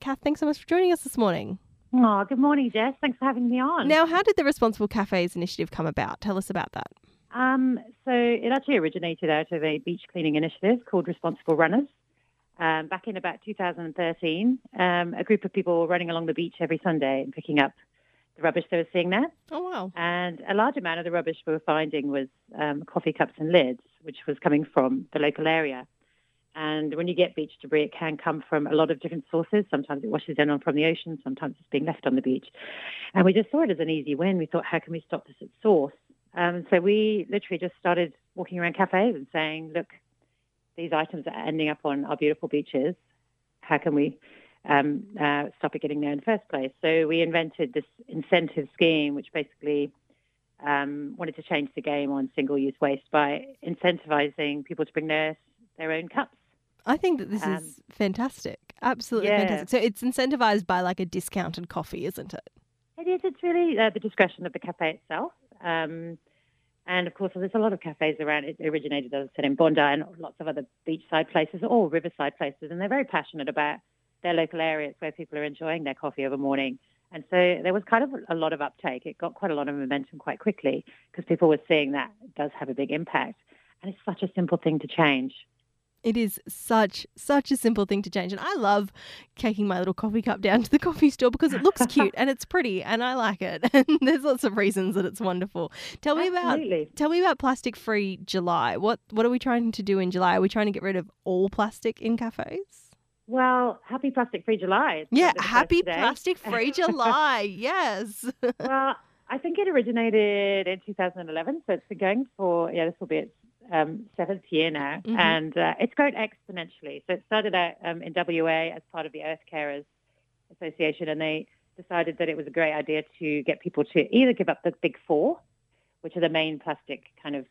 Kath, thanks so much for joining us this morning. Oh, good morning, Jess. Thanks for having me on. Now, how did the Responsible Cafes initiative come about? Tell us about that. So it actually originated out of a beach cleaning initiative called Responsible Runners. Back in about 2013, a group of people were running along the beach every Sunday and picking up the rubbish they were seeing there. Oh, wow. And a large amount of the rubbish we were finding was coffee cups and lids, which was coming from the local area. And when you get beach debris, it can come from a lot of different sources. Sometimes it washes in from the ocean. Sometimes it's being left on the beach. And we just saw it as an easy win. We thought, how can we stop this at source? So we literally just started walking around cafes and saying, look, these items are ending up on our beautiful beaches. How can we stop it getting there in the first place? So we invented this incentive scheme, which basically wanted to change the game on single-use waste by incentivizing people to bring their own cups. I think that this is fantastic. Absolutely fantastic. So it's incentivized by like a discounted coffee, isn't it? It is. It's really the discretion of the cafe itself. And, of course, there's a lot of cafes around. It originated, as I said, in Bondi and lots of other beachside places or riverside places. And they're very passionate about their local areas where people are enjoying their coffee of a morning. And so there was kind of a lot of uptake. It got quite a lot of momentum quite quickly because people were seeing that it does have a big impact. And it's such a simple thing to change. It is such a simple thing to change. And I love taking my little coffee cup down to the coffee store because it looks cute and it's pretty and I like it. And there's lots of reasons that it's wonderful. Tell me about Plastic Free July. What are we trying to do in July? Are we trying to get rid of all plastic in cafes? Well, happy Plastic Free July. Yeah, happy Plastic Free July. Yes. Well, I think it originated in 2011. So it's been going for, this will be its seventh year now, and it's grown exponentially. So it started out in WA as part of the Earth Carers Association, and they decided that it was a great idea to get people to either give up the big four, which are the main plastic kind of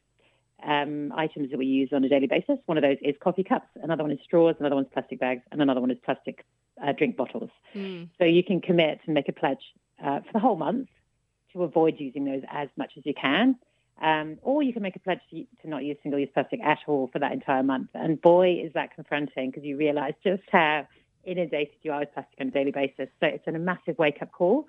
items that we use on a daily basis. One of those is coffee cups, another one is straws, another one's plastic bags, and another one is plastic drink bottles. So you can commit and make a pledge for the whole month to avoid using those as much as you can. Or you can make a pledge to not use single-use plastic at all for that entire month. And boy, is that confronting because you realise just how inundated you are with plastic on a daily basis. So it's a massive wake-up call.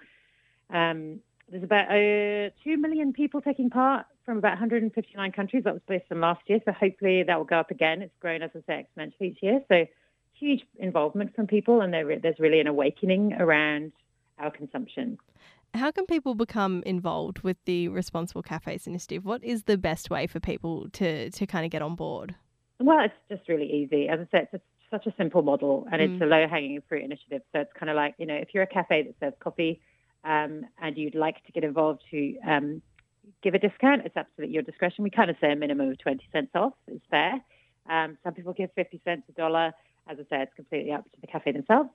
There's about 2 million people taking part from about 159 countries. That was based on last year. So hopefully that will go up again. It's grown, as I say, exponentially each year. So huge involvement from people, and there's really an awakening around our consumption. How can people become involved with the Responsible Cafes initiative? What is the best way for people to kind of get on board? Well, it's just really easy. As I said, it's such a simple model and it's a low-hanging fruit initiative. So it's kind of like, if you're a cafe that serves coffee and you'd like to get involved to give a discount, it's absolutely your discretion. We kind of say a minimum of 20 cents off is fair. Some people give 50 cents, $1. As I said, it's completely up to the cafe themselves.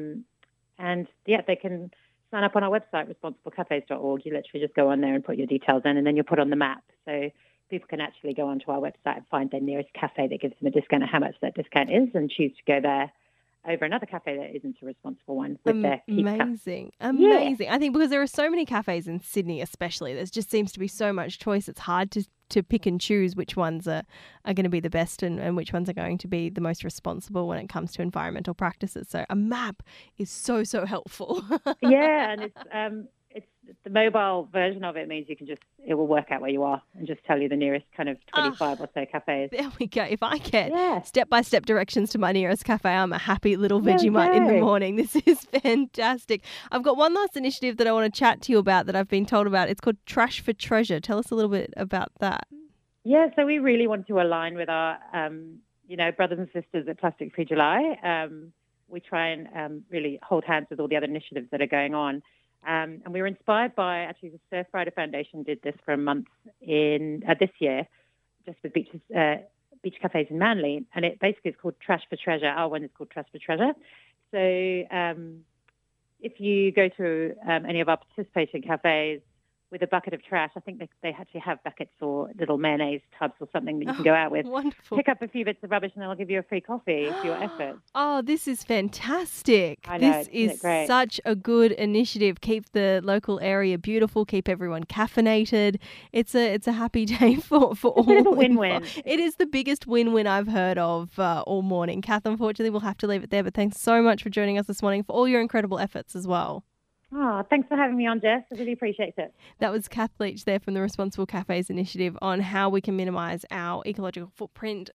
They can sign up on our website, responsiblecafes.org. You literally just go on there and put your details in, and then you're put on the map. So people can actually go onto our website and find their nearest cafe that gives them a discount and how much that discount is, and choose to go there over another cafe that isn't a responsible one with their keep cup. Amazing. I think because there are so many cafes in Sydney especially, there just seems to be so much choice. It's hard to pick and choose which ones are going to be the best and which ones are going to be the most responsible when it comes to environmental practices. So a map is so helpful. Yeah, and it's the mobile version of it means it will work out where you are and just tell you the nearest kind of 25 or so cafes. There we go. If I get step-by-step directions to my nearest cafe, I'm a happy little Vegemite in the morning. This is fantastic. I've got one last initiative that I want to chat to you about that I've been told about. It's called Trash for Treasure. Tell us a little bit about that. Yeah, so we really want to align with our, brothers and sisters at Plastic Free July. We try and really hold hands with all the other initiatives that are going on. And we were inspired by, actually, the Surfrider Foundation did this for a month this year, just with beach cafes in Manly. And it basically is called Trash for Treasure. Our one is called Trash for Treasure. So if you go to any of our participating cafes, with a bucket of trash. I think they actually have buckets or little mayonnaise tubs or something that you can go out with. Wonderful. Pick up a few bits of rubbish and they'll give you a free coffee for your efforts. Oh, this is fantastic. I know, This isn't is it great? such a good initiative. Keep the local area beautiful, keep everyone caffeinated. It's a happy day for all. a bit of a win-win. involved. It is the biggest win-win I've heard of all morning. Kath, unfortunately, we'll have to leave it there, but thanks so much for joining us this morning, for all your incredible efforts as well. Oh, thanks for having me on, Jess. I really appreciate it. That was Kath Leach there from the Responsible Cafes Initiative on how we can minimise our ecological footprint